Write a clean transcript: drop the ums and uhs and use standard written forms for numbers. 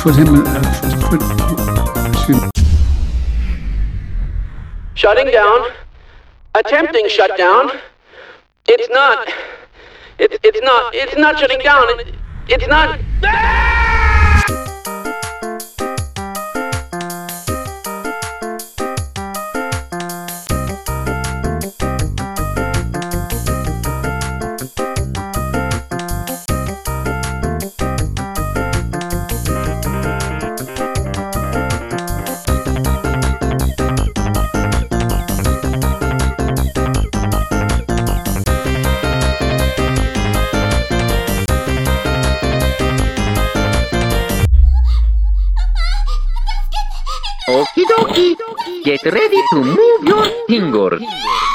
put him. Shutting down. Attempting shutdown. It's not. It's not shutting down. It's not. Okie dokie. Get ready to move your fingers.